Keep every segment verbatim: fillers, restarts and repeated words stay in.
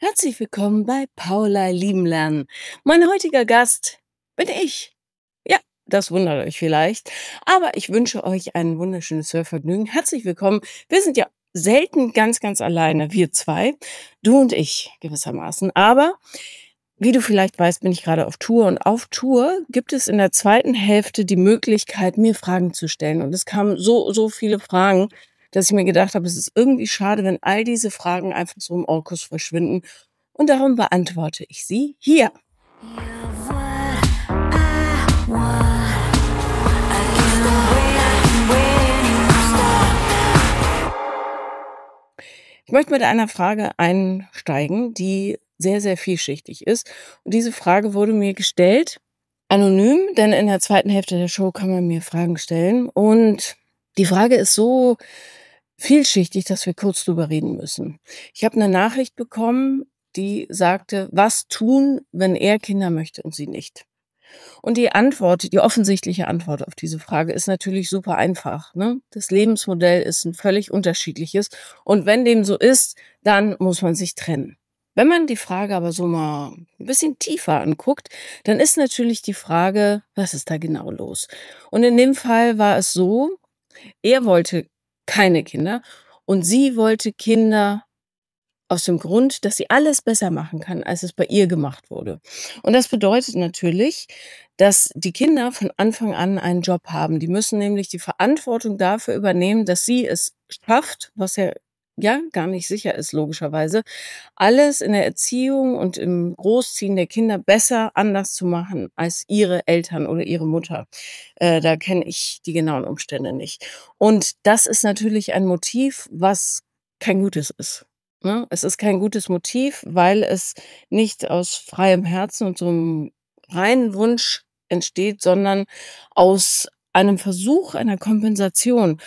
Herzlich willkommen bei Paula lieben lernen. Mein heutiger Gast bin ich. Ja, das wundert euch vielleicht, aber ich wünsche euch ein wunderschönes Hörvergnügen. Herzlich willkommen. Wir sind ja selten ganz, ganz alleine, wir zwei, du und ich gewissermaßen. Aber wie du vielleicht weißt, bin ich gerade auf Tour und auf Tour gibt es in der zweiten Hälfte die Möglichkeit, mir Fragen zu stellen. Und es kamen so, so viele Fragen, dass ich mir gedacht habe, es ist irgendwie schade, wenn all diese Fragen einfach so im Orkus verschwinden. Und darum beantworte ich sie hier. Ich möchte mit einer Frage einsteigen, die sehr, sehr vielschichtig ist. Und diese Frage wurde mir gestellt, anonym, denn in der zweiten Hälfte der Show kann man mir Fragen stellen. Und die Frage ist so vielschichtig, dass wir kurz drüber reden müssen. Ich habe eine Nachricht bekommen, die sagte, was tun, wenn er Kinder möchte und sie nicht? Und die Antwort, die offensichtliche Antwort auf diese Frage ist natürlich super einfach, ne? Das Lebensmodell ist ein völlig unterschiedliches und wenn dem so ist, dann muss man sich trennen. Wenn man die Frage aber so mal ein bisschen tiefer anguckt, dann ist natürlich die Frage: Was ist da genau los? Und in dem Fall war es so, er wollte keine Kinder und sie wollte Kinder aus dem Grund, dass sie alles besser machen kann, als es bei ihr gemacht wurde. Und das bedeutet natürlich, dass die Kinder von Anfang an einen Job haben. Die müssen nämlich die Verantwortung dafür übernehmen, dass sie es schafft, was ja ja gar nicht sicher ist, logischerweise, alles in der Erziehung und im Großziehen der Kinder besser anders zu machen als ihre Eltern oder ihre Mutter. Äh, da kenne ich die genauen Umstände nicht. Und das ist natürlich ein Motiv, was kein gutes ist. Ne? Es ist kein gutes Motiv, weil es nicht aus freiem Herzen und so einem reinen Wunsch entsteht, sondern aus einem Versuch einer Kompensation.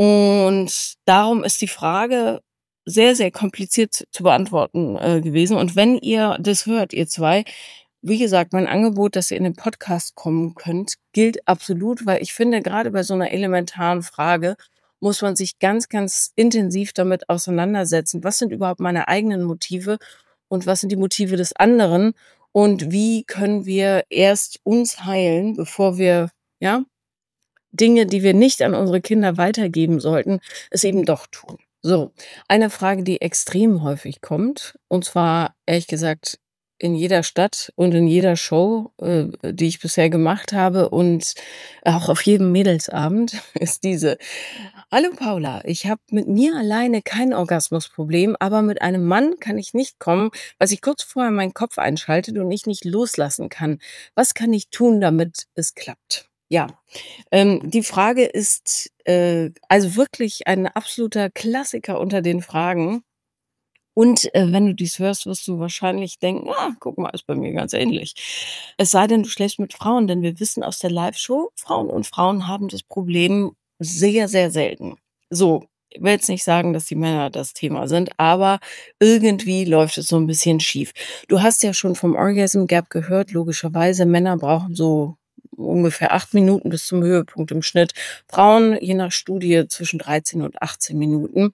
Und darum ist die Frage sehr, sehr kompliziert zu beantworten äh, gewesen. Und wenn ihr das hört, ihr zwei, wie gesagt, mein Angebot, dass ihr in den Podcast kommen könnt, gilt absolut, weil ich finde, gerade bei so einer elementaren Frage muss man sich ganz, ganz intensiv damit auseinandersetzen. Was sind überhaupt meine eigenen Motive und was sind die Motive des anderen? Und wie können wir erst uns heilen, bevor wir, ja, Dinge, die wir nicht an unsere Kinder weitergeben sollten, es eben doch tun. So, eine Frage, die extrem häufig kommt, und zwar ehrlich gesagt in jeder Stadt und in jeder Show, äh, die ich bisher gemacht habe und auch auf jedem Mädelsabend, ist diese: Hallo Paula, ich habe mit mir alleine kein Orgasmusproblem, aber mit einem Mann kann ich nicht kommen, weil sich kurz vorher mein Kopf einschaltet und ich nicht loslassen kann. Was kann ich tun, damit es klappt? Ja, ähm, die Frage ist, äh, also wirklich ein absoluter Klassiker unter den Fragen. Und, äh, wenn du dies hörst, wirst du wahrscheinlich denken: „Ah, guck mal, ist bei mir ganz ähnlich.“ Es sei denn, du schläfst mit Frauen, denn wir wissen aus der Live-Show, Frauen und Frauen haben das Problem sehr, sehr selten. So, ich will jetzt nicht sagen, dass die Männer das Thema sind, aber irgendwie läuft es so ein bisschen schief. Du hast ja schon vom Orgasm Gap gehört, logischerweise, Männer brauchen so ungefähr acht Minuten bis zum Höhepunkt im Schnitt. Frauen, je nach Studie, zwischen dreizehn und achtzehn Minuten.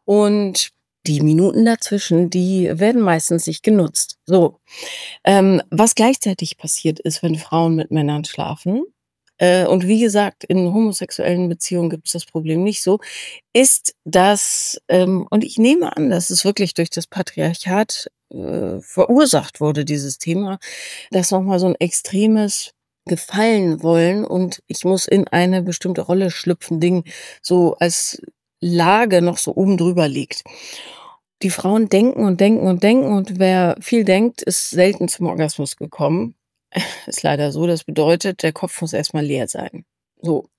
Und die Minuten dazwischen, die werden meistens nicht genutzt. So, ähm, was gleichzeitig passiert ist, wenn Frauen mit Männern schlafen, äh, und wie gesagt, in homosexuellen Beziehungen gibt es das Problem nicht so, ist, dass, ähm und ich nehme an, dass es wirklich durch das Patriarchat, äh, verursacht wurde, dieses Thema, dass noch mal so ein extremes Gefallen wollen und ich muss in eine bestimmte Rolle schlüpfen Ding so als Lage noch so oben drüber liegt. Die Frauen denken und denken und denken und wer viel denkt, ist selten zum Orgasmus gekommen. Ist leider so. Das bedeutet, der Kopf muss erst mal leer sein. So.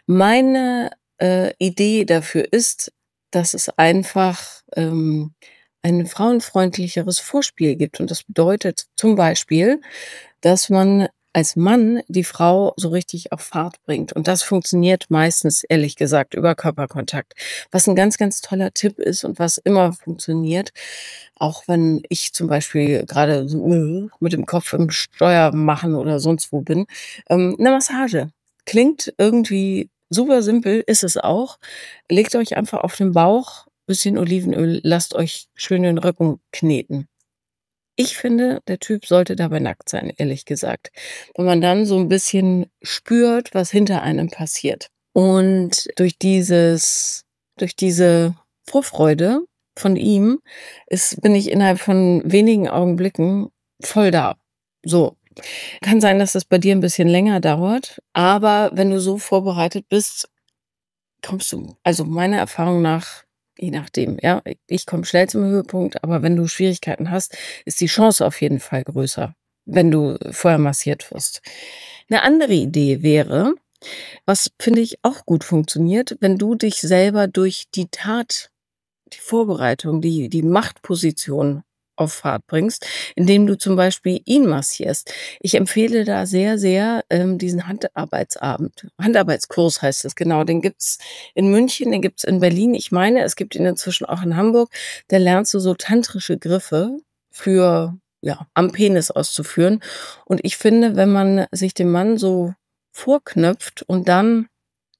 Meine, äh, Idee dafür ist, dass es einfach, ähm, ein frauenfreundlicheres Vorspiel gibt. Und das bedeutet zum Beispiel, dass man als Mann die Frau so richtig auf Fahrt bringt. Und das funktioniert meistens, ehrlich gesagt, über Körperkontakt. Was ein ganz, ganz toller Tipp ist und was immer funktioniert, auch wenn ich zum Beispiel gerade so äh, mit dem Kopf im Steuer machen oder sonst wo bin, ähm, 'ne Massage. Klingt irgendwie super simpel, ist es auch. Legt euch einfach auf den Bauch, bisschen Olivenöl, lasst euch schön den Rücken kneten. Ich finde, der Typ sollte dabei nackt sein, ehrlich gesagt, weil man dann so 'n bisschen spürt, was hinter einem passiert. Und durch dieses durch diese Vorfreude von ihm ist bin ich innerhalb von wenigen Augenblicken voll da. So. Kann sein, dass das bei dir 'n bisschen länger dauert, aber wenn du so vorbereitet bist, kommst du also meiner Erfahrung nach je nachdem, ja, ich komme schnell zum Höhepunkt, aber wenn du Schwierigkeiten hast, ist die Chance auf jeden Fall größer, wenn du vorher massiert wirst. 'Ne andere Idee wäre, was, finde ich, auch gut funktioniert, wenn du dich selber durch die Tat, die Vorbereitung, die die Machtposition auf Fahrt bringst, indem du zum Beispiel ihn massierst. Ich empfehle da sehr, sehr, ähm, diesen Handarbeitsabend. Handarbeitskurs heißt es, genau. Den gibt's in München, den gibt's in Berlin. Ich meine, es gibt ihn inzwischen auch in Hamburg. Da lernst du so tantrische Griffe für ja, am Penis auszuführen. Und ich finde, wenn man sich den Mann so vorknöpft und dann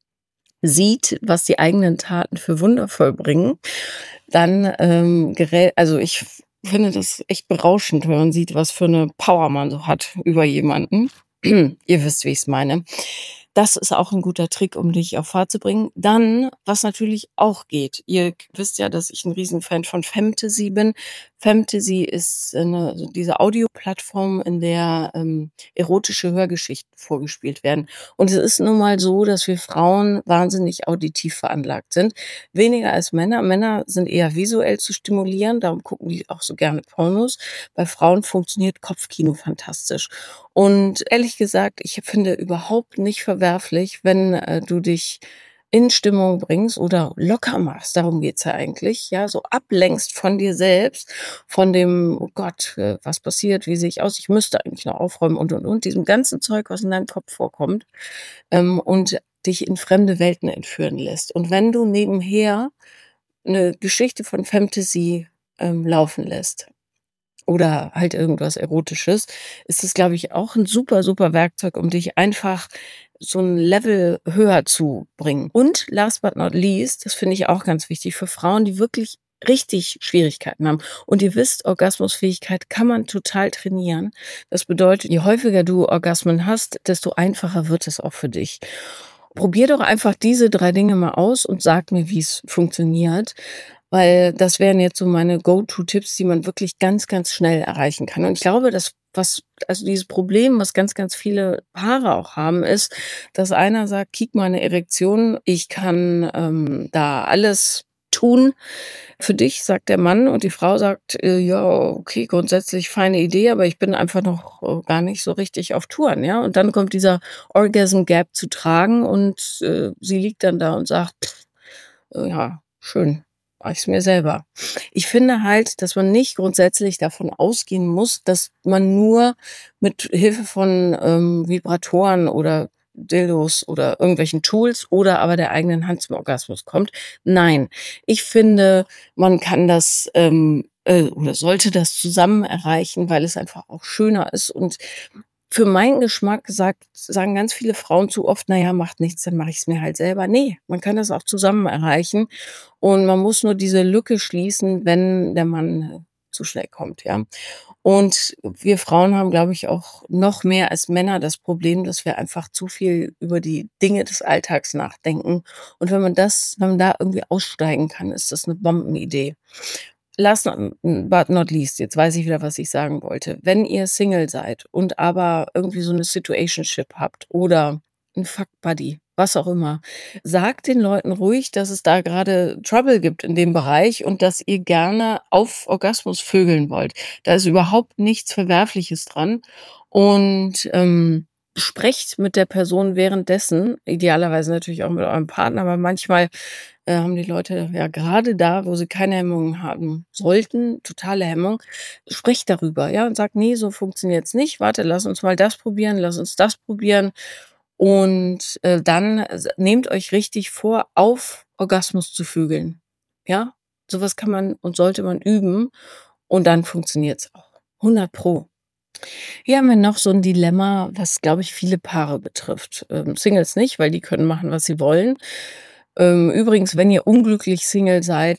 sieht, was die eigenen Taten für Wunder vollbringen, dann, ähm, gerä also ich f finde das echt berauschend, wenn man sieht, was für 'ne Power man so hat über jemanden. Ihr wisst, wie ich's meine. Das ist auch 'n guter Trick, um dich auf Fahrt zu bringen. Dann, was natürlich auch geht, ihr k wisst ja, dass ich 'n Riesenfan von Femtasy bin. Femtasy ist, äh, 'ne so diese Audioplattform, in der, ähm, erotische Hörgeschichten vorgespielt werden. Und es ist nun mal so, dass wir Frauen wahnsinnig auditiv veranlagt sind, weniger als Männer. Männer sind eher visuell zu stimulieren, darum gucken die auch so gerne Pornos. Bei Frauen funktioniert Kopfkino fantastisch. Und ehrlich gesagt, ich finde überhaupt nicht verwerflich, wenn, äh, du dich in Stimmung bringst oder locker machst, darum geht's ja eigentlich, ja, so ablenkst von dir selbst, von dem: „Oh Gott, äh, was passiert? Wie sehe ich aus? Ich müsste eigentlich noch aufräumen“ und, und, und, diesem ganzen Zeug, was in deinem Kopf vorkommt, ähm, und dich in fremde Welten entführen lässt. Und wenn du nebenher 'ne Geschichte von Femtasy, ähm, laufen lässt oder halt irgendwas Erotisches, ist das, glaube ich, auch 'n super, super Werkzeug, um dich einfach so 'n Level höher zu bringen. Und last but not least, das finde ich auch ganz wichtig für Frauen, die wirklich richtig Schwierigkeiten haben. Und ihr wisst, Orgasmusfähigkeit kann man total trainieren. Das bedeutet, je häufiger du Orgasmen hast, desto einfacher wird es auch für dich. Probier doch einfach diese drei Dinge mal aus und sag mir, wie's funktioniert, weil das wären jetzt so meine Go-to-Tipps, die man wirklich ganz, ganz schnell erreichen kann. Und ich glaube, das, was also dieses Problem, was ganz, ganz viele Paare auch haben, ist, dass einer sagt: „Kriege meine Erektion, ich kann, ähm, da alles tun für dich“, sagt der Mann und die Frau sagt: „Äh, ja, okay, grundsätzlich feine Idee, aber ich bin einfach noch, äh, gar nicht so richtig auf Touren“, ja? Und dann kommt dieser Orgasm Gap zu tragen und, äh, sie liegt dann da und sagt: „Äh, ja, schön, mache ich's mir selber.“ Ich finde halt, dass man nicht grundsätzlich davon ausgehen muss, dass man nur mit Hilfe von, ähm, Vibratoren oder Dildos oder irgendwelchen Tools oder aber der eigenen Hand zum Orgasmus kommt. Nein, ich finde, man kann das, ähm, äh, oder sollte das zusammen erreichen, weil es einfach auch schöner ist. Und für meinen Geschmack sagt sagen ganz viele Frauen zu oft: „Na ja, macht nichts, dann mache ich's mir halt selber.“ Ne, man kann das auch zusammen erreichen und man muss nur diese Lücke schließen, wenn der Mann zu schnell kommt, ja? Und wir Frauen haben, glaube ich, auch noch mehr als Männer das Problem, dass wir einfach zu viel über die Dinge des Alltags nachdenken. Und wenn man das wenn man da irgendwie aussteigen kann, ist das 'ne Bombenidee. Last not but not least, jetzt weiß ich wieder, was ich sagen wollte. Wenn ihr Single seid und aber irgendwie so 'ne Situationship habt oder 'n Fuck Buddy, was auch immer, sagt den Leuten ruhig, dass es da grade Trouble gibt in dem Bereich und dass ihr gerne auf Orgasmus vögeln wollt. Da ist überhaupt nichts Verwerfliches dran und, ähm, sprecht mit der Person währenddessen, idealerweise natürlich auch mit eurem Partner, aber manchmal, äh, haben die Leute ja grade da, wo sie keine Hemmungen haben sollten, totale Hemmung. Sprecht darüber, ja, und sagt: „Ne, so funktioniert's nicht. Warte, lass uns mal das probieren, lass uns das probieren.“ Und, äh, dann s nehmt euch richtig vor, auf Orgasmus zu vögeln, ja? So was kann man und sollte man üben und dann funktioniert's auch. hundert Pro. Hier haben wir noch so 'n Dilemma, was, glaube ich, viele Paare betrifft. Ähm, Singles nicht, weil die können machen, was sie wollen. Ähm, übrigens, wenn ihr unglücklich Single seid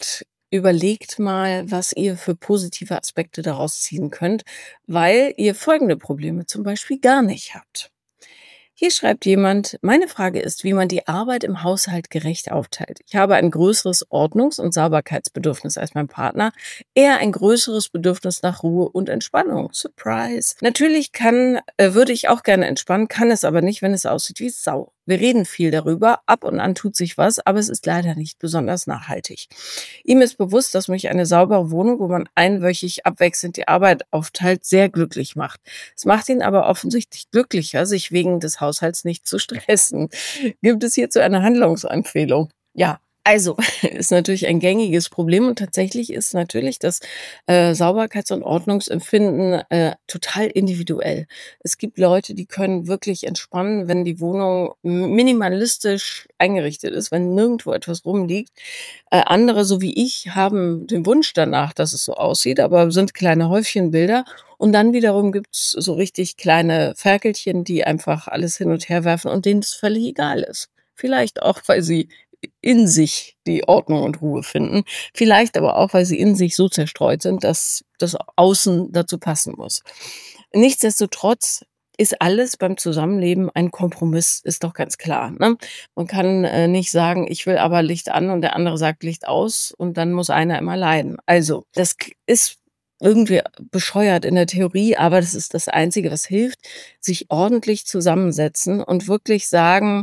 überlegt mal, was ihr für positive Aspekte daraus ziehen könnt, weil ihr folgende Probleme zum Beispiel gar nicht habt. Hier schreibt jemand, meine Frage ist, wie man die Arbeit im Haushalt gerecht aufteilt. Ich habe ein größeres Ordnungs- und Sauberkeitsbedürfnis als mein Partner, eher ein größeres Bedürfnis nach Ruhe und Entspannung. Surprise. Natürlich kann, äh, würde ich auch gerne entspannen, kann es aber nicht, wenn es aussieht wie Sau. Wir reden viel darüber, ab und an tut sich was, aber es ist leider nicht besonders nachhaltig. Ihm ist bewusst, dass mich eine saubere Wohnung, wo man einwöchig abwechselnd die Arbeit aufteilt, sehr glücklich macht. Es macht ihn aber offensichtlich glücklicher, sich wegen des Haushalts nicht zu stressen. Gibt es hierzu eine Handlungsempfehlung? Ja, also ist natürlich ein gängiges Problem und tatsächlich ist natürlich das äh, Sauberkeits- und Ordnungsempfinden äh, total individuell. Es gibt Leute, die können wirklich entspannen, wenn die Wohnung m- minimalistisch eingerichtet ist, wenn nirgendwo etwas rumliegt. Äh, andere, so wie ich, haben den Wunsch danach, dass es so aussieht, aber sind kleine Häufchenbilder. Und dann wiederum gibt's so richtig kleine Ferkelchen, die einfach alles hin und her werfen und denen es völlig egal ist. Vielleicht auch, weil sie in sich die Ordnung und Ruhe finden. Vielleicht aber auch, weil sie in sich so zerstreut sind, dass das Außen dazu passen muss. Nichtsdestotrotz ist alles beim Zusammenleben ein Kompromiss, ist doch ganz klar, ne? Man kann, äh, nicht sagen: „Ich will aber Licht an“ und der andere sagt: „Licht aus“ und dann muss einer immer leiden. Also, das k ist irgendwie bescheuert in der Theorie, aber das ist das Einzige, was hilft, sich ordentlich zusammensetzen und wirklich sagen,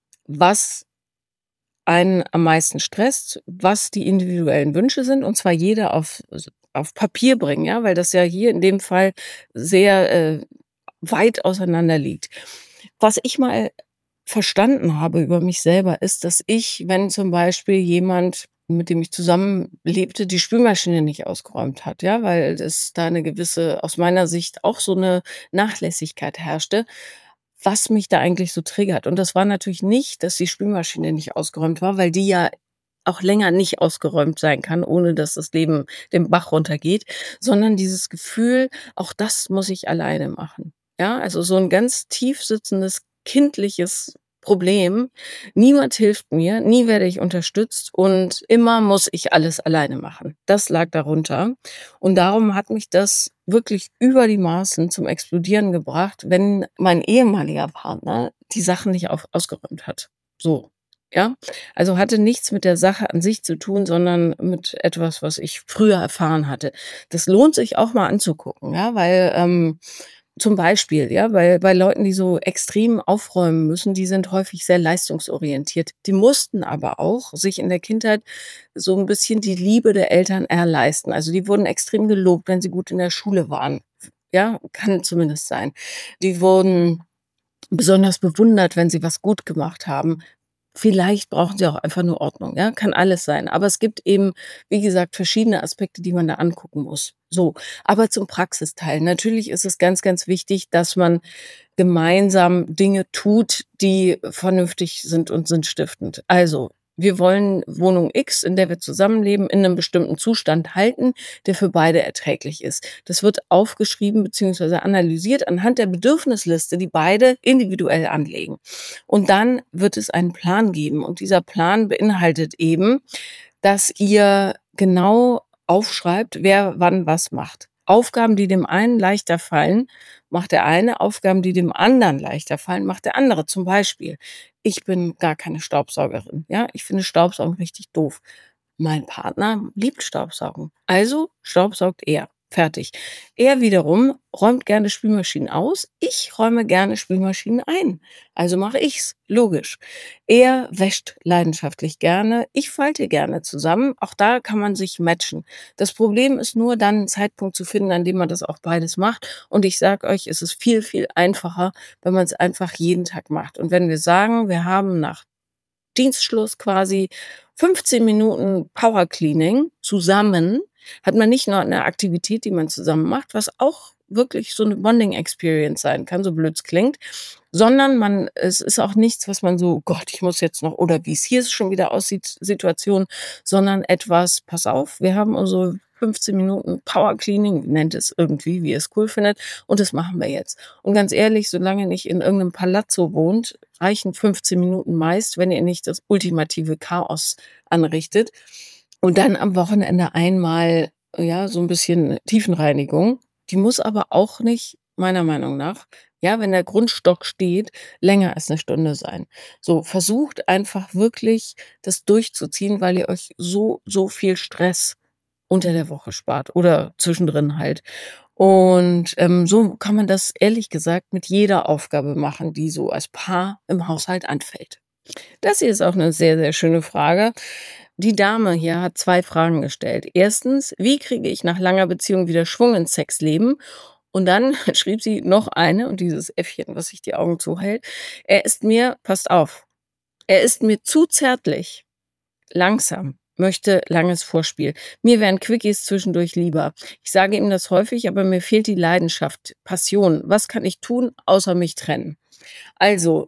was einen am meisten stresst, was die individuellen Wünsche sind, und zwar jeder auf s auf Papier bringen, ja, weil das ja hier in dem Fall sehr, äh, weit auseinander liegt. Was ich mal verstanden habe über mich selber, ist, dass ich, wenn zum Beispiel jemand, mit dem ich zusammenlebte, die Spülmaschine nicht ausgeräumt hat, ja, weil es da eine gewisse, aus meiner Sicht auch so eine Nachlässigkeit herrschte, was mich da eigentlich so triggert. Und das war natürlich nicht, dass die Spülmaschine nicht ausgeräumt war, weil die ja auch länger nicht ausgeräumt sein kann, ohne dass das Leben den Bach runtergeht, sondern dieses Gefühl, auch das muss ich alleine machen. Ja, also so ein ganz tief sitzendes kindliches Problem. Niemand hilft mir, nie werde ich unterstützt und immer muss ich alles alleine machen. Das lag darunter. Und darum hat mich das wirklich über die Maßen zum Explodieren gebracht, wenn mein ehemaliger Partner die Sachen nicht auf ausgeräumt hat. So, ja? Also, hatte nichts mit der Sache an sich zu tun, sondern mit etwas, was ich früher erfahren hatte. Das lohnt sich auch mal anzugucken, ja, weil, ähm zum Beispiel, ja, bei bei Leuten, die so extrem aufräumen müssen, die sind häufig sehr leistungsorientiert. Die mussten aber auch sich in der Kindheit so 'n bisschen die Liebe der Eltern erleisten. Also, die wurden extrem gelobt, wenn sie gut in der Schule waren. Ja, kann zumindest sein. Die wurden besonders bewundert, wenn sie was gut gemacht haben. Vielleicht brauchen sie auch einfach nur Ordnung, ja, kann alles sein. Aber es gibt eben, wie gesagt, verschiedene Aspekte, die man da angucken muss. So, aber zum Praxisteil. Natürlich ist es ganz, ganz wichtig, dass man gemeinsam Dinge tut, die vernünftig sind und sinnstiftend. Also, wir wollen Wohnung X, in der wir zusammenleben, in einem bestimmten Zustand halten, der für beide erträglich ist. Das wird aufgeschrieben beziehungsweise analysiert anhand der Bedürfnisliste, die beide individuell anlegen. Und dann wird es einen Plan geben und dieser Plan beinhaltet eben, dass ihr genau aufschreibt, wer wann was macht. Aufgaben, die dem einen leichter fallen, macht der eine, Aufgaben, die dem anderen leichter fallen, macht der andere. Zum Beispiel, ich bin gar keine Staubsaugerin, ja? Ich finde Staubsaugen richtig doof. Mein Partner liebt Staubsaugen, also staubsaugt er. Fertig. Er wiederum räumt gerne Spülmaschinen aus, ich räume gerne Spülmaschinen ein. Also mache ich's, logisch. Er wäscht leidenschaftlich gerne, ich falte gerne zusammen. Auch da kann man sich matchen. Das Problem ist nur dann 'n Zeitpunkt zu finden, an dem man das auch beides macht. Und ich sage euch, es ist viel, viel einfacher, wenn man es einfach jeden Tag macht. Und wenn wir sagen, wir haben nach Dienstschluss quasi fünfzehn Minuten Power Cleaning zusammen, hat man nicht nur eine Aktivität, die man zusammen macht, was auch wirklich so 'ne Bonding Experience sein kann, so blöd's klingt, sondern man, es ist auch nichts, was man so: „Oh Gott, ich muss jetzt noch“ oder wie es hier schon wieder aussieht, Situation, sondern etwas: „Pass auf, wir haben unsere fünfzehn Minuten Power Cleaning“, nennt es irgendwie, wie ihr es cool findet, und das machen wir jetzt. Und ganz ehrlich, solange ihr nicht in irgend 'nem Palazzo wohnt, reichen fünfzehn Minuten meist, wenn ihr nicht das ultimative Chaos anrichtet. Und dann am Wochenende einmal, ja, so 'n bisschen Tiefenreinigung. Die muss aber auch nicht, meiner Meinung nach, ja, wenn der Grundstock steht, länger als 'ne Stunde sein. So, versucht einfach wirklich, das durchzuziehen, weil ihr euch so, so viel Stress unter der Woche spart oder zwischendrin halt. Und, ähm, so kann man das ehrlich gesagt mit jeder Aufgabe machen, die so als Paar im Haushalt anfällt. Das hier ist auch 'ne sehr, sehr schöne Frage. Die Dame hier hat zwei Fragen gestellt. Erstens: „Wie kriege ich nach langer Beziehung wieder Schwung ins Sexleben?“ Und dann schrieb sie noch eine und dieses Äffchen, was sich die Augen zuhält: „Er ist mir“, passt auf, „er ist mir zu zärtlich, langsam, möchte langes Vorspiel. Mir wären Quickies zwischendurch lieber. Ich sage ihm das häufig, aber mir fehlt die Leidenschaft, Passion. Was kann ich tun, außer mich trennen?“ Also,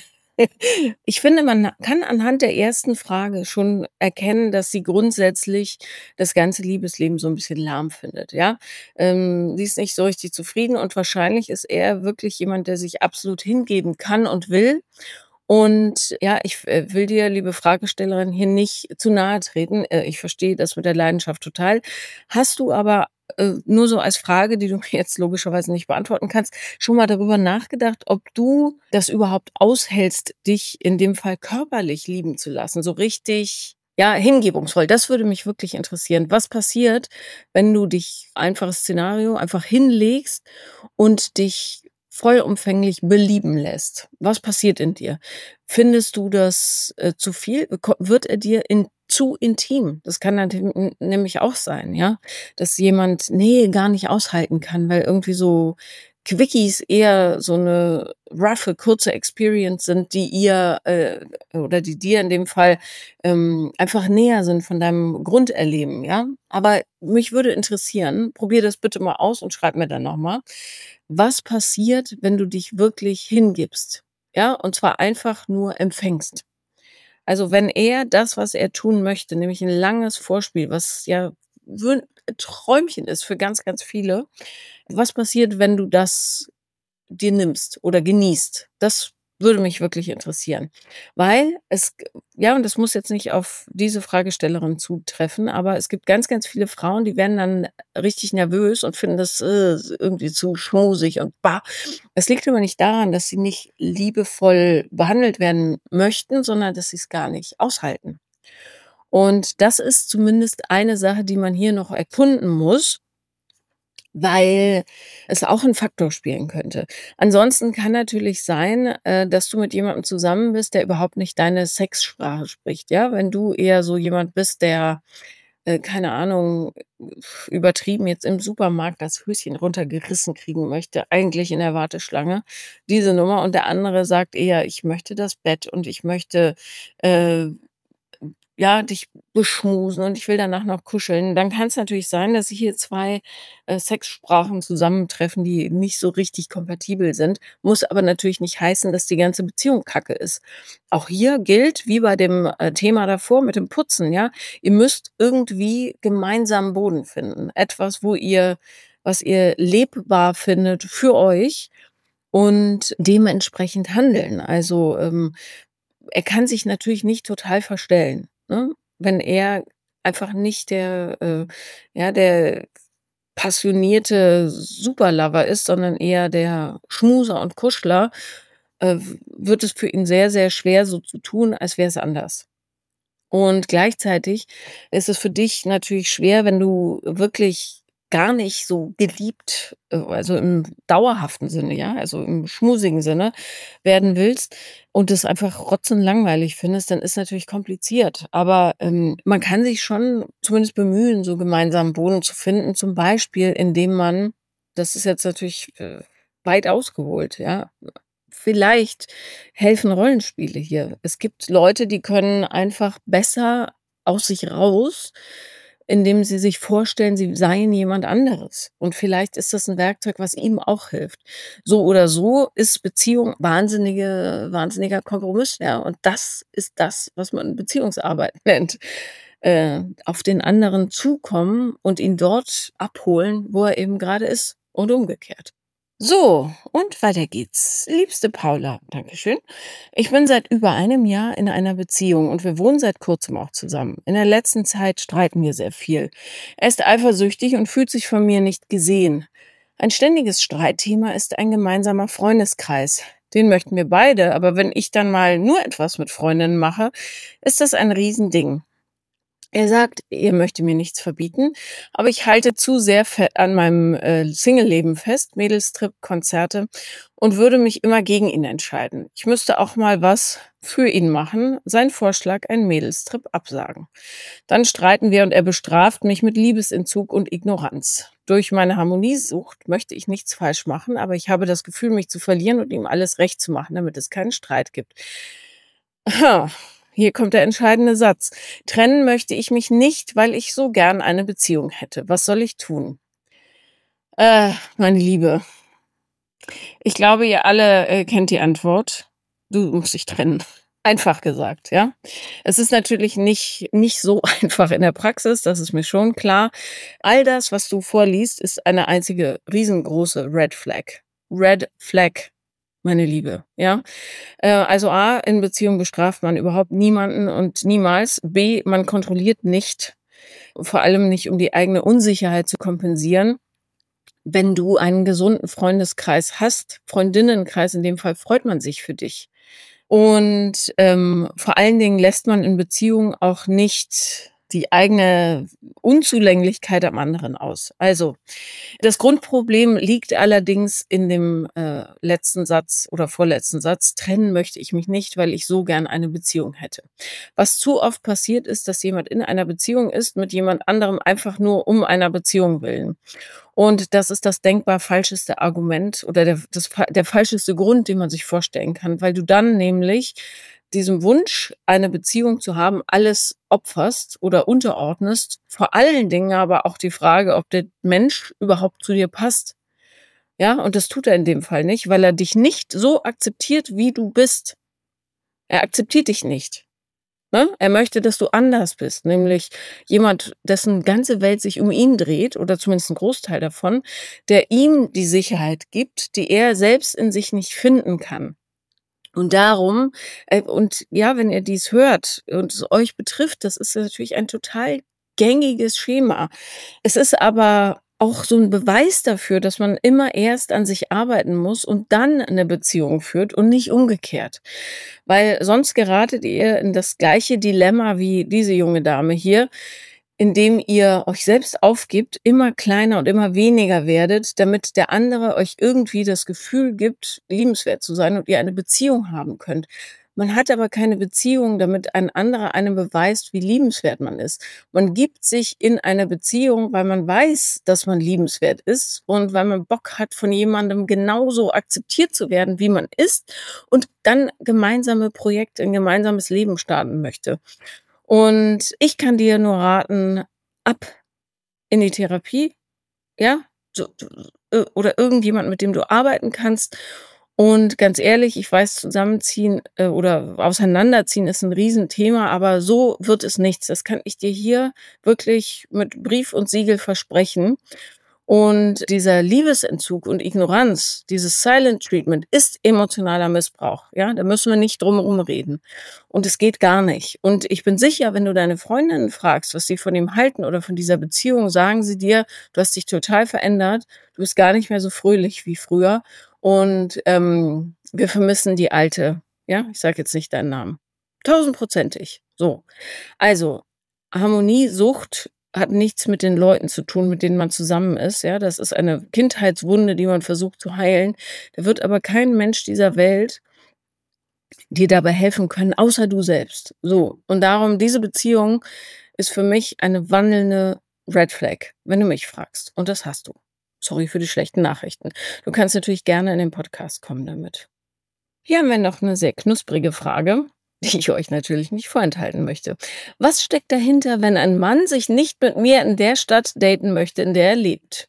ich finde, man kann anhand der ersten Frage schon erkennen, dass sie grundsätzlich das ganze Liebesleben so 'n bisschen lahm findet, ja? Ähm, sie ist nicht so richtig zufrieden und wahrscheinlich ist er wirklich jemand, der sich absolut hingeben kann und will. Und ja, ich, äh, will dir, liebe Fragestellerin, hier nicht zu nahe treten. Äh, ich verstehe das mit der Leidenschaft total. Hast du aber, äh, nur so als Frage, die du mir jetzt logischerweise nicht beantworten kannst, schon mal darüber nachgedacht, ob du das überhaupt aushältst, dich in dem Fall körperlich lieben zu lassen, so richtig, ja, hingebungsvoll? Das würde mich wirklich interessieren. Was passiert, wenn du dich einfaches Szenario, einfach hinlegst und dich vollumfänglich belieben lässt? Was passiert in dir? Findest du das, äh, zu viel? Ko wird er dir in zu intim? Das kann natü n nämlich auch sein, ja, dass jemand Nähe gar nicht aushalten kann, weil irgendwie so Quickies eher so 'ne roughe, kurze Experience sind, die ihr, äh oder die dir in dem Fall, ähm, einfach näher sind von deinem Grunderleben, ja? Aber mich würde interessieren, probier das bitte mal aus und schreib mir dann noch mal. Was passiert, wenn du dich wirklich hingibst, ja, und zwar einfach nur empfängst? Also, wenn er das, was er tun möchte, nämlich 'n langes Vorspiel, was ja wün Träumchen ist für ganz, ganz viele. Was passiert, wenn du das dir nimmst oder genießt? Das würde mich wirklich interessieren, weil es g ja, und das muss jetzt nicht auf diese Fragestellerin zutreffen, aber es gibt ganz, ganz viele Frauen, die werden dann richtig nervös und finden das, äh, irgendwie zu schmusig und bah. Es liegt aber nicht daran, dass sie nicht liebevoll behandelt werden möchten, sondern dass sie's gar nicht aushalten. Und das ist zumindest eine Sache, die man hier noch erkunden muss weil es auch 'n Faktor spielen könnte. Ansonsten kann natürlich sein, äh, dass du mit jemandem zusammen bist, der überhaupt nicht deine Sexsprache spricht, ja? Wenn du eher so jemand bist, der, äh, keine Ahnung, übertrieben jetzt im Supermarkt das Höschen runtergerissen kriegen möchte, eigentlich in der Warteschlange, diese Nummer. Und der andere sagt eher: „Ich möchte das Bett und ich möchte, äh, ja, dich beschmusen und ich will danach noch kuscheln.“ Dann kann's natürlich sein, dass sich hier zwei, äh, Sexsprachen zusammentreffen, die nicht so richtig kompatibel sind, muss aber natürlich nicht heißen, dass die ganze Beziehung Kacke ist. Auch hier gilt, wie bei dem, äh, Thema davor mit dem Putzen, ja, ihr müsst irgendwie gemeinsamen Boden finden. Etwas, wo ihr was ihr lebbar findet für euch und dementsprechend handeln. Also, ähm, er kann sich natürlich nicht total verstellen, ne? Wenn er einfach nicht der, äh ja, der passionierte Superlover ist, sondern eher der Schmuser und Kuschler, äh, w wird es für ihn sehr, sehr schwer, so zu tun, als wär's anders. Und gleichzeitig ist es für dich natürlich schwer, wenn du wirklich gar nicht so geliebt, äh, also im dauerhaften Sinne, ja, also im schmusigen Sinne werden willst und das einfach rotzenlangweilig findest, dann ist natürlich kompliziert. Aber, ähm, man kann sich schon zumindest bemühen, so gemeinsamen Boden zu finden, zum Beispiel, indem man das ist jetzt natürlich, äh, weit ausgeholt, ja. Vielleicht helfen Rollenspiele hier. Es gibt Leute, die können einfach besser aus sich raus, indem sie sich vorstellen, sie seien jemand anderes. Und vielleicht ist das 'n Werkzeug, was ihm auch hilft. So oder so ist Beziehung wahnsinnige wahnsinniger Kompromiss, ja, und das ist das, was man Beziehungsarbeit nennt. Äh, auf den anderen zukommen und ihn dort abholen, wo er eben grade ist und umgekehrt. So, und weiter geht's. Liebste Paula, Dankeschön. Ich bin seit über einem Jahr in einer Beziehung und wir wohnen seit kurzem auch zusammen. In der letzten Zeit streiten wir sehr viel. Er ist eifersüchtig und fühlt sich von mir nicht gesehen. Ein ständiges Streitthema ist ein gemeinsamer Freundeskreis. Den möchten wir beide, aber wenn ich dann mal nur etwas mit Freundinnen mache, ist das ein Riesending. Er sagt, er möchte mir nichts verbieten, aber ich halte zu sehr fe an meinem, äh, Singleleben fest, Mädelstrip, Konzerte und würde mich immer gegen ihn entscheiden. Ich müsste auch mal was für ihn machen, sein Vorschlag, einen Mädelstrip absagen. Dann streiten wir und er bestraft mich mit Liebesentzug und Ignoranz. Durch meine Harmoniesucht möchte ich nichts falsch machen, aber ich habe das Gefühl, mich zu verlieren und ihm alles recht zu machen, damit es keinen Streit gibt. Ha, hier kommt der entscheidende Satz. Trennen möchte ich mich nicht, weil ich so gern eine Beziehung hätte. Was soll ich tun? Äh, meine Liebe, ich glaube, ihr alle äh, kennt die Antwort. Du musst dich trennen. Einfach gesagt, ja. Es ist natürlich nicht, nicht so einfach in der Praxis, das ist mir schon klar. All das, was du vorliest, ist eine einzige riesengroße Red Flag. Red Flag, meine Liebe, ja. Äh, also A, in Beziehung bestraft man überhaupt niemanden und niemals. B, man kontrolliert nicht, vor allem nicht, um die eigene Unsicherheit zu kompensieren. Wenn du einen gesunden Freundeskreis hast, Freundinnenkreis, in dem Fall freut man sich für dich. Und, ähm, vor allen Dingen lässt man in Beziehungen auch nicht die eigene Unzulänglichkeit am anderen aus. Also, das Grundproblem liegt allerdings in dem, äh, letzten Satz oder vorletzten Satz: „Trennen möchte ich mich nicht, weil ich so gern eine Beziehung hätte.“ Was zu oft passiert ist, dass jemand in einer Beziehung ist mit jemand anderem einfach nur um einer Beziehung willen. Und das ist das denkbar falscheste Argument oder der das fa der falscheste Grund, den man sich vorstellen kann, weil du dann nämlich diesem Wunsch, eine Beziehung zu haben, alles opferst oder unterordnest. Vor allen Dingen aber auch die Frage, ob der Mensch überhaupt zu dir passt. Ja, und das tut er in dem Fall nicht, weil er dich nicht so akzeptiert, wie du bist. Er akzeptiert dich nicht. Ne? Er möchte, dass du anders bist, nämlich jemand, dessen ganze Welt sich um ihn dreht oder zumindest ein Großteil davon, der ihm die Sicherheit gibt, die er selbst in sich nicht finden kann. Und darum äh, und ja, wenn ihr dies hört und es euch betrifft, das ist natürlich ein total gängiges Schema. Es ist aber auch so ein Beweis dafür, dass man immer erst an sich arbeiten muss und dann eine Beziehung führt und nicht umgekehrt. Weil sonst geratet ihr in das gleiche Dilemma wie diese junge Dame hier, indem ihr euch selbst aufgibt, immer kleiner und immer weniger werdet, damit der andere euch irgendwie das Gefühl gibt, liebenswert zu sein und ihr eine Beziehung haben könnt. Man hat aber keine Beziehung, damit ein anderer einem beweist, wie liebenswert man ist. Man gibt sich in eine Beziehung, weil man weiß, dass man liebenswert ist und weil man Bock hat, von jemandem genauso akzeptiert zu werden, wie man ist und dann gemeinsame Projekte, ein gemeinsames Leben starten möchte. Und ich kann dir nur raten, ab in die Therapie, ja, so, äh, oder irgendjemand, mit dem du arbeiten kannst. Und ganz ehrlich, ich weiß, zusammenziehen, äh, oder auseinanderziehen ist ein Riesenthema, aber so wird es nichts. Das kann ich dir hier wirklich mit Brief und Siegel versprechen. Und dieser Liebesentzug und Ignoranz, dieses Silent Treatment ist emotionaler Missbrauch, ja? Da müssen wir nicht drum herum reden. Und es geht gar nicht. Und ich bin sicher, wenn du deine Freundinnen fragst, was sie von ihm halten oder von dieser Beziehung, sagen sie dir: „Du hast dich total verändert. Du bist gar nicht mehr so fröhlich wie früher und, ähm, wir vermissen die Alte.“ Ja, ich sage jetzt nicht deinen Namen. Tausendprozentig. So. Also, Harmoniesucht hat nichts mit den Leuten zu tun, mit denen man zusammen ist, ja? Das ist eine Kindheitswunde, die man versucht zu heilen. Da wird aber kein Mensch dieser Welt dir dabei helfen können, außer du selbst. So, und darum, diese Beziehung ist für mich eine wandelnde Red Flag, wenn du mich fragst. Und das hast du. Sorry für die schlechten Nachrichten. Du kannst natürlich gerne in den Podcast kommen damit. Hier haben wir noch eine sehr knusprige Frage, die ich euch natürlich nicht vorenthalten möchte. Was steckt dahinter, wenn ein Mann sich nicht mit mir in der Stadt daten möchte, in der er lebt?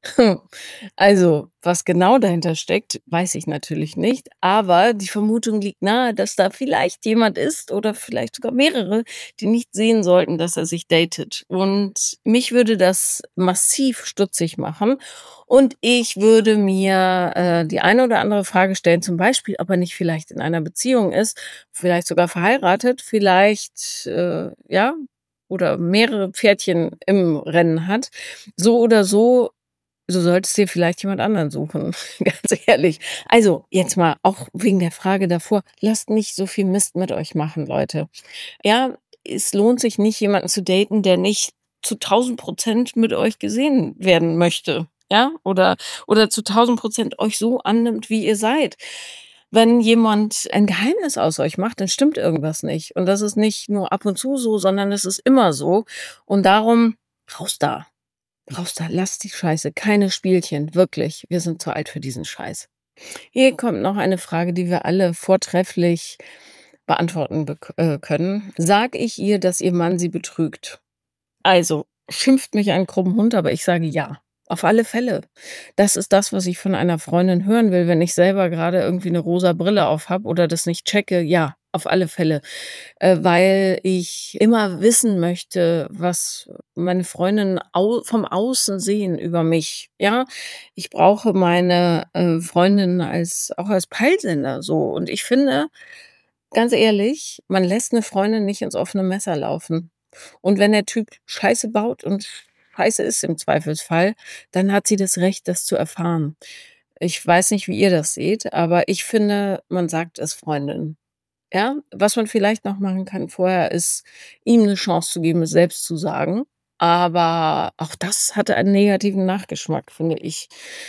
Also, was genau dahinter steckt, weiß ich natürlich nicht, aber die Vermutung liegt nahe, dass da vielleicht jemand ist oder vielleicht sogar mehrere, die nicht sehen sollten, dass er sich datet. Und mich würde das massiv stutzig machen und ich würde mir, äh, die eine oder andere Frage stellen, zum Beispiel, ob er nicht vielleicht in einer Beziehung ist, vielleicht sogar verheiratet, vielleicht, äh, ja, oder mehrere Pferdchen im Rennen hat. So oder so Du solltest dir vielleicht jemand anderen suchen, ganz ehrlich. Also, jetzt mal auch wegen der Frage davor, lasst nicht so viel Mist mit euch machen, Leute. Ja, es lohnt sich nicht, jemanden zu daten, der nicht zu tausend Prozent mit euch gesehen werden möchte, ja? Oder oder zu tausend Prozent euch so annimmt, wie ihr seid. Wenn jemand ein Geheimnis aus euch macht, dann stimmt irgendwas nicht. Und das ist nicht nur ab und zu so, sondern es ist immer so. Und darum raus da. Raus da, lass die Scheiße, keine Spielchen, wirklich. Wir sind zu alt für diesen Scheiß. Hier kommt noch eine Frage, die wir alle vortrefflich beantworten bek äh, können. Sag ich ihr, dass ihr Mann sie betrügt? Also, schimpft mich einen krummen Hund, aber ich sage ja. Auf alle Fälle. Das ist das, was ich von einer Freundin hören will, wenn ich selber gerade irgendwie eine rosa Brille auf habe oder das nicht checke. Ja, auf alle Fälle. Äh, weil ich immer wissen möchte, was meine Freundinnen au vom Außen sehen über mich, ja? Ich brauche meine, äh, Freundinnen als auch als Peilsender so. Und ich finde, ganz ehrlich, man lässt 'ne Freundin nicht ins offene Messer laufen. Und wenn der Typ Scheiße baut und scheiße ist im Zweifelsfall, dann hat sie das Recht, das zu erfahren. Ich weiß nicht, wie ihr das seht, aber ich finde, man sagt es Freundin. Ja, was man vielleicht noch machen kann vorher, ist, ihm 'ne Chance zu geben, es selbst zu sagen. Aber auch das hatte einen negativen Nachgeschmack, finde ich.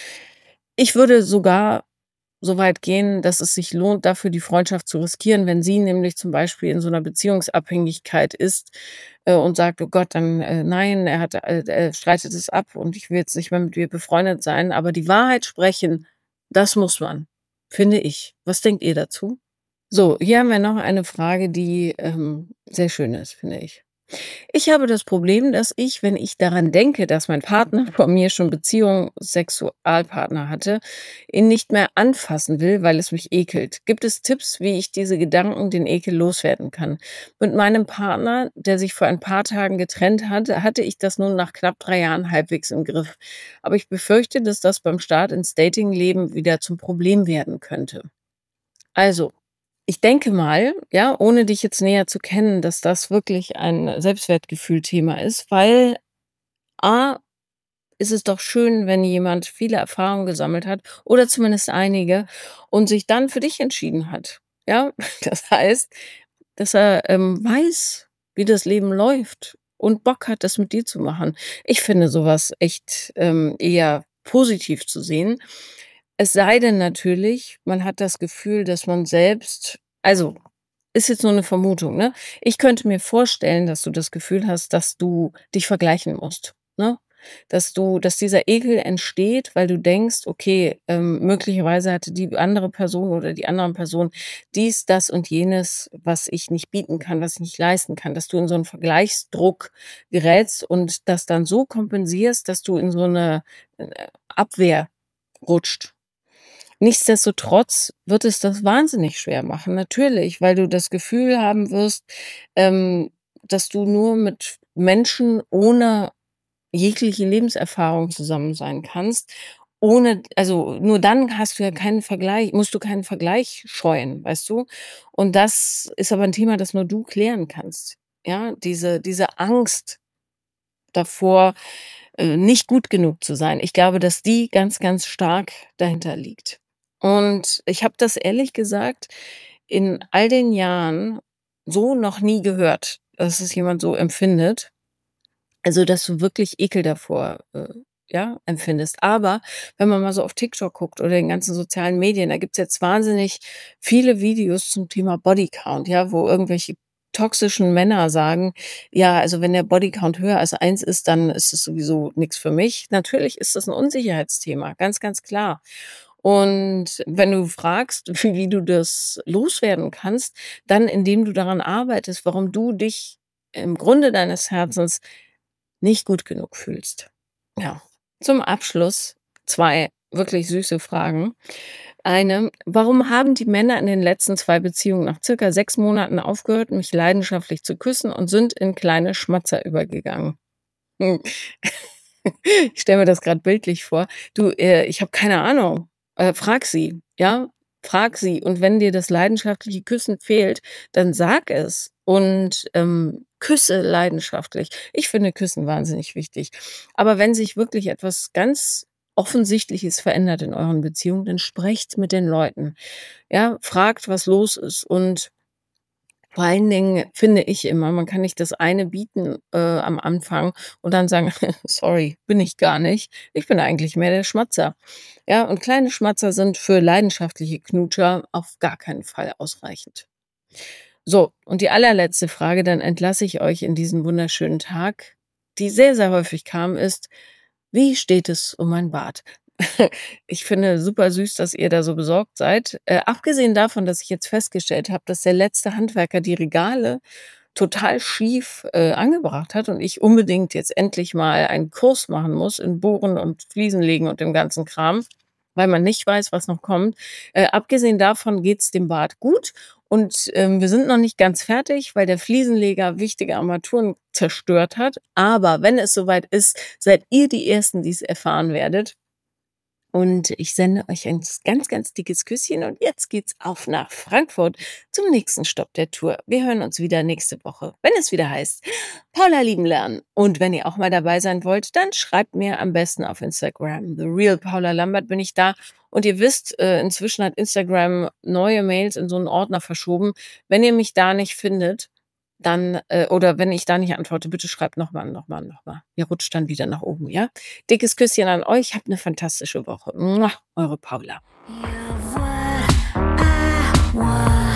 Ich würde sogar so weit gehen, dass es sich lohnt, dafür die Freundschaft zu riskieren, wenn sie nämlich zum Beispiel in so 'ner Beziehungsabhängigkeit ist, äh, und sagt: „Oh Gott, dann, äh, nein, er hat äh, er streitet es ab und ich will jetzt nicht mehr mit dir befreundet sein.“ Aber die Wahrheit sprechen, das muss man, finde ich. Was denkt ihr dazu? So, hier haben wir noch eine Frage, die, ähm, sehr schön ist, finde ich. Ich habe das Problem, dass ich, wenn ich daran denke, dass mein Partner vor mir schon Beziehungen, Sexualpartner hatte, ihn nicht mehr anfassen will, weil es mich ekelt. Gibt es Tipps, wie ich diese Gedanken, den Ekel loswerden kann? Mit meinem Partner, der sich vor ein paar Tagen getrennt hat, hatte ich das nun nach knapp drei Jahren halbwegs im Griff. Aber ich befürchte, dass das beim Start ins Datingleben wieder zum Problem werden könnte. Also, ich denke mal, ja, ohne dich jetzt näher zu kennen, dass das wirklich ein Selbstwertgefühl-Thema ist, weil A, ist es doch schön, wenn jemand viele Erfahrungen gesammelt hat oder zumindest einige und sich dann für dich entschieden hat. Ja, das heißt, dass er, ähm, weiß, wie das Leben läuft und Bock hat, das mit dir zu machen. Ich finde sowas echt, ähm, eher positiv zu sehen. Es sei denn natürlich, man hat das Gefühl, dass man selbst also, ist jetzt nur 'ne Vermutung, ne? Ich könnte mir vorstellen, dass du das Gefühl hast, dass du dich vergleichen musst, ne? Dass du dass dieser Ekel entsteht, weil du denkst: „Okay, ähm, möglicherweise hatte die andere Person oder die anderen Personen dies, das und jenes, was ich nicht bieten kann, was ich nicht leisten kann.“ Dass du in so 'n Vergleichsdruck gerätst und das dann so kompensierst, dass du in so 'ne, äh, Abwehr rutscht. Nichtsdestotrotz wird es das wahnsinnig schwer machen, natürlich, weil du das Gefühl haben wirst, ähm, dass du nur mit Menschen ohne jegliche Lebenserfahrung zusammen sein kannst. Ohne also, nur dann hast du ja keinen Vergleich musst du keinen Vergleich scheuen, weißt du? Und das ist aber 'n Thema, das nur du klären kannst. Ja, diese diese Angst davor, äh, nicht gut genug zu sein. Ich glaube, dass die ganz, ganz stark dahinter liegt. Und ich habe das ehrlich gesagt in all den Jahren so noch nie gehört, dass es jemand so empfindet. Also, dass du wirklich Ekel davor, äh, ja, empfindest. Aber wenn man mal so auf TikTok guckt oder den ganzen sozialen Medien, da gibt's jetzt wahnsinnig viele Videos zum Thema Bodycount, ja, wo irgendwelche toxischen Männer sagen: „Ja, also wenn der Bodycount höher als eins ist, dann ist es sowieso nix für mich.“ Natürlich ist das 'n Unsicherheitsthema, ganz, ganz klar. Und wenn du fragst, wie wie du das loswerden kannst, dann indem du daran arbeitest, warum du dich im Grunde deines Herzens nicht gut genug fühlst. Ja. Zum Abschluss zwei wirklich süße Fragen. Eine: Warum haben die Männer in den letzten zwei Beziehungen nach circa sechs Monaten aufgehört, mich leidenschaftlich zu küssen und sind in kleine Schmatzer übergegangen? Hm. Ich stelle mir das grad bildlich vor. Du, äh, ich habe keine Ahnung. Äh, frag sie, ja? Frag sie. Und wenn dir das leidenschaftliche Küssen fehlt, dann sag es und, ähm, küsse leidenschaftlich. Ich finde Küssen wahnsinnig wichtig. Aber wenn sich wirklich etwas ganz Offensichtliches verändert in euren Beziehungen, dann sprecht mit den Leuten, ja? Fragt, was los ist. Und vor allen Dingen finde ich immer, man kann nicht das eine bieten, äh, am Anfang und dann sagen: „Sorry, bin ich gar nicht. Ich bin eigentlich mehr der Schmatzer.“ Ja, und kleine Schmatzer sind für leidenschaftliche Knutscher auf gar keinen Fall ausreichend. So, und die allerletzte Frage, dann entlasse ich euch in diesen wunderschönen Tag, die sehr, sehr häufig kam, ist: Wie steht es um mein Bad? Ich finde super süß, dass ihr da so besorgt seid. Äh, abgesehen davon, dass ich jetzt festgestellt habe, dass der letzte Handwerker die Regale total schief, äh, angebracht hat und ich unbedingt jetzt endlich mal einen Kurs machen muss in Bohren und Fliesenlegen und dem ganzen Kram, weil man nicht weiß, was noch kommt. Äh, abgesehen davon geht's dem Bad gut und, ähm, wir sind noch nicht ganz fertig, weil der Fliesenleger wichtige Armaturen zerstört hat. Aber wenn es so weit ist, seid ihr die Ersten, die's erfahren werdet. Und ich sende euch ein s ganz, ganz dickes Küsschen und jetzt geht's auf nach Frankfurt zum nächsten Stopp der Tour. Wir hören uns wieder nächste Woche, wenn es wieder heißt: „Paula lieben lernen.“ Und wenn ihr auch mal dabei sein wollt, dann schreibt mir am besten auf Instagram. The real Paula Lambert bin ich da. Und ihr wisst, äh, inzwischen hat Instagram neue Mails in so 'n Ordner verschoben. Wenn ihr mich da nicht findet, dann äh, oder wenn ich da nicht antworte, bitte schreibt noch mal, noch mal, noch mal. Ihr rutscht dann wieder nach oben, ja? Dickes Küsschen an euch. Habt 'ne fantastische Woche. Eure Paula. You're what I want.